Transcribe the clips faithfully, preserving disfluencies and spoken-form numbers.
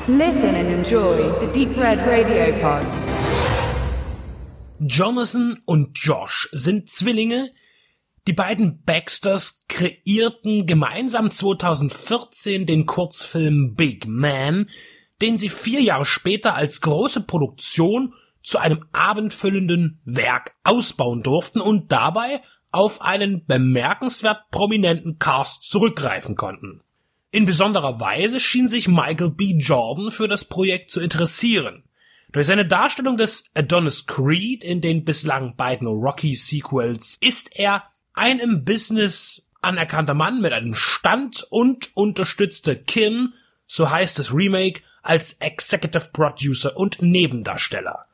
Listen and enjoy the Deep Red Radio Pod. Jonathan und Josh sind Zwillinge. Die beiden Baxters kreierten gemeinsam zweitausendvierzehn den Kurzfilm Big Man, den sie vier Jahre später als große Produktion zu einem abendfüllenden Werk ausbauen durften und dabei auf einen bemerkenswert prominenten Cast zurückgreifen konnten. In besonderer Weise schien sich Michael B. Jordan für das Projekt zu interessieren. Durch seine Darstellung des Adonis Creed in den bislang beiden Rocky-Sequels ist er ein im Business anerkannter Mann mit einem Stand und unterstützte Kim, so heißt das Remake, als Executive Producer und Nebendarsteller.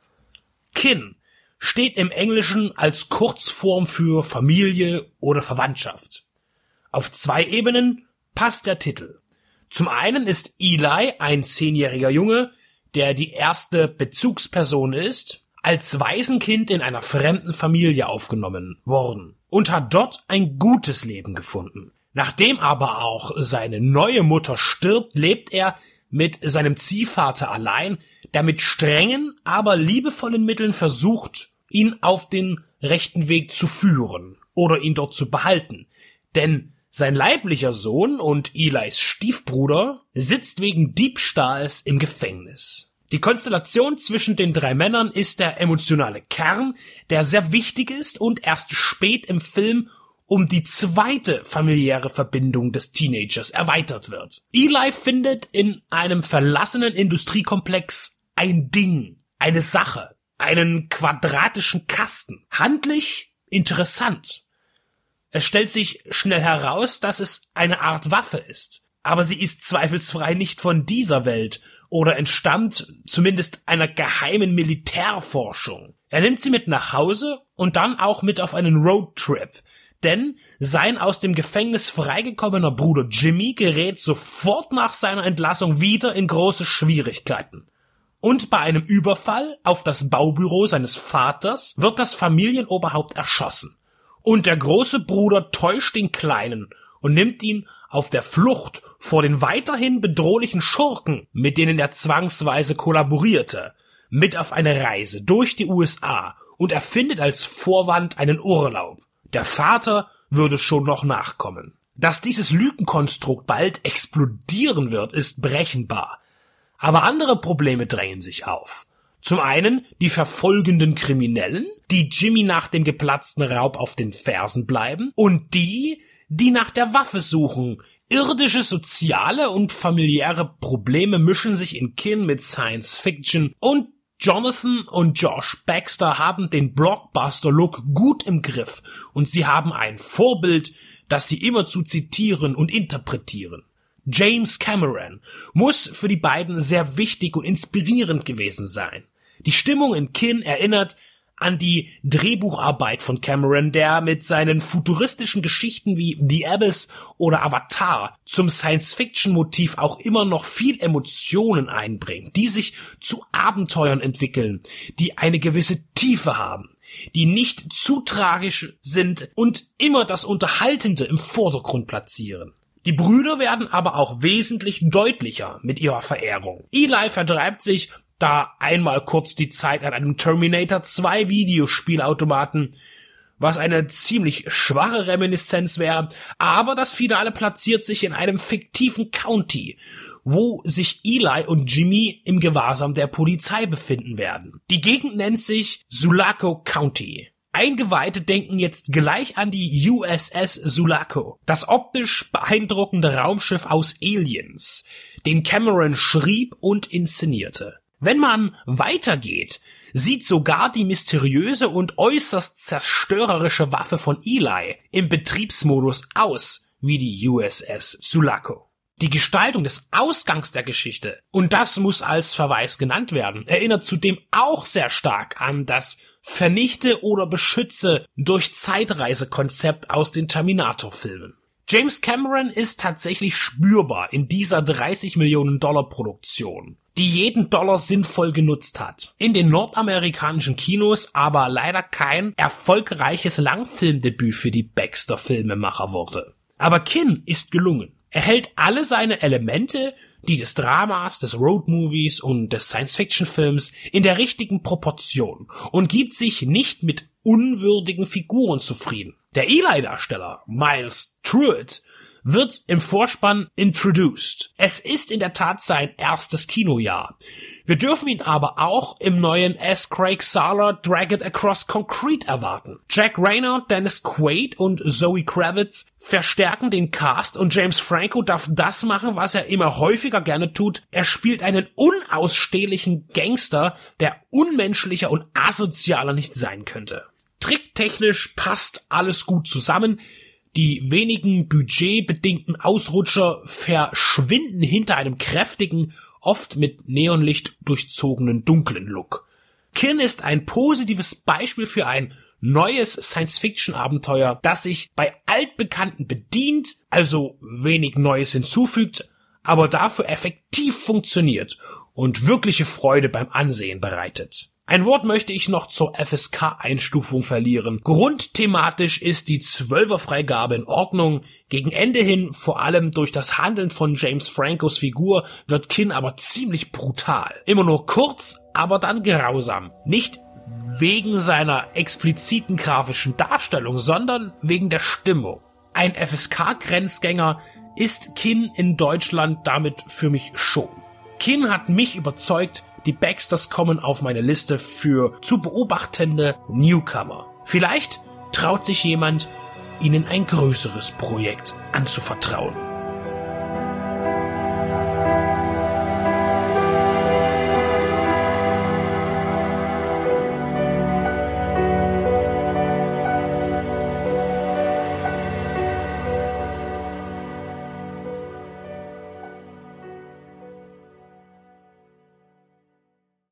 Kin steht im Englischen als Kurzform für Familie oder Verwandtschaft. Auf zwei Ebenen passt der Titel. Zum einen ist Eli ein zehnjähriger Junge, der die erste Bezugsperson ist, als Waisenkind in einer fremden Familie aufgenommen worden und hat dort ein gutes Leben gefunden. Nachdem aber auch seine neue Mutter stirbt, lebt er mit seinem Ziehvater allein, der mit strengen, aber liebevollen Mitteln versucht, ihn auf den rechten Weg zu führen oder ihn dort zu behalten. Denn sein leiblicher Sohn und Elis Stiefbruder sitzt wegen Diebstahls im Gefängnis. Die Konstellation zwischen den drei Männern ist der emotionale Kern, der sehr wichtig ist und erst spät im Film um die zweite familiäre Verbindung des Teenagers erweitert wird. Eli findet in einem verlassenen Industriekomplex ein Ding, eine Sache, einen quadratischen Kasten. Handlich interessant. Es stellt sich schnell heraus, dass es eine Art Waffe ist. Aber sie ist zweifelsfrei nicht von dieser Welt oder entstammt zumindest einer geheimen Militärforschung. Er nimmt sie mit nach Hause und dann auch mit auf einen Roadtrip. Denn sein aus dem Gefängnis freigekommener Bruder Jimmy gerät sofort nach seiner Entlassung wieder in große Schwierigkeiten. Und bei einem Überfall auf das Baubüro seines Vaters wird das Familienoberhaupt erschossen. Und der große Bruder täuscht den Kleinen und nimmt ihn auf der Flucht vor den weiterhin bedrohlichen Schurken, mit denen er zwangsweise kollaborierte, mit auf eine Reise durch die U S A und erfindet als Vorwand einen Urlaub. Der Vater würde schon noch nachkommen. Dass dieses Lügenkonstrukt bald explodieren wird, ist berechenbar. Aber andere Probleme drängen sich auf. Zum einen die verfolgenden Kriminellen, die Jimmy nach dem geplatzten Raub auf den Fersen bleiben, und die, die nach der Waffe suchen. Irdische, soziale und familiäre Probleme mischen sich in Kin mit Science Fiction, und Jonathan und Josh Baxter haben den Blockbuster-Look gut im Griff und sie haben ein Vorbild, das sie immerzu zitieren und interpretieren. James Cameron muss für die beiden sehr wichtig und inspirierend gewesen sein. Die Stimmung in Kin erinnert an die Drehbucharbeit von Cameron, der mit seinen futuristischen Geschichten wie The Abyss oder Avatar zum Science-Fiction-Motiv auch immer noch viel Emotionen einbringt, die sich zu Abenteuern entwickeln, die eine gewisse Tiefe haben, die nicht zu tragisch sind und immer das Unterhaltende im Vordergrund platzieren. Die Brüder werden aber auch wesentlich deutlicher mit ihrer Verehrung. Eli vertreibt sich da einmal kurz die Zeit an einem Terminator zwei Videospielautomaten, was eine ziemlich schwache Reminiszenz wäre, aber das Finale platziert sich in einem fiktiven County, wo sich Eli und Jimmy im Gewahrsam der Polizei befinden werden. Die Gegend nennt sich Sulaco County. Eingeweihte denken jetzt gleich an die U S S Sulaco, das optisch beeindruckende Raumschiff aus Aliens, den Cameron schrieb und inszenierte. Wenn man weitergeht, sieht sogar die mysteriöse und äußerst zerstörerische Waffe von Eli im Betriebsmodus aus wie die U S S Sulaco. Die Gestaltung des Ausgangs der Geschichte, und das muss als Verweis genannt werden, erinnert zudem auch sehr stark an das Vernichte oder beschütze durch Zeitreise-Konzept aus den Terminator-Filmen. James Cameron ist tatsächlich spürbar in dieser dreißig Millionen Dollar Produktion, die jeden Dollar sinnvoll genutzt hat. In den nordamerikanischen Kinos aber leider kein erfolgreiches Langfilmdebüt für die Baxter-Filmemacher wurde. Aber Kin ist gelungen. Er hält alle seine Elemente die des Dramas, des Roadmovies und des Science-Fiction-Films in der richtigen Proportion und gibt sich nicht mit unwürdigen Figuren zufrieden. Der Eli-Darsteller Miles Truitt wird im Vorspann introduced. Es ist in der Tat sein erstes Kinojahr. Wir dürfen ihn aber auch im neuen S. Craig Zahler Drag It Across Concrete erwarten. Jack Reynor, Dennis Quaid und Zoe Kravitz verstärken den Cast und James Franco darf das machen, was er immer häufiger gerne tut. Er spielt einen unausstehlichen Gangster, der unmenschlicher und asozialer nicht sein könnte. Tricktechnisch passt alles gut zusammen. Die wenigen budgetbedingten Ausrutscher verschwinden hinter einem kräftigen, oft mit Neonlicht durchzogenen dunklen Look. Kin ist ein positives Beispiel für ein neues Science-Fiction-Abenteuer, das sich bei Altbekannten bedient, also wenig Neues hinzufügt, aber dafür effektiv funktioniert und wirkliche Freude beim Ansehen bereitet. Ein Wort möchte ich noch zur F S K-Einstufung verlieren. Grundthematisch ist die Zwölfer-Freigabe in Ordnung. Gegen Ende hin, vor allem durch das Handeln von James Francos Figur, wird Kin aber ziemlich brutal. Immer nur kurz, aber dann grausam. Nicht wegen seiner expliziten grafischen Darstellung, sondern wegen der Stimmung. Ein F S K-Grenzgänger ist Kin in Deutschland damit für mich schon. Kin hat mich überzeugt. Die Baxters kommen auf meine Liste für zu beobachtende Newcomer. Vielleicht traut sich jemand, ihnen ein größeres Projekt anzuvertrauen.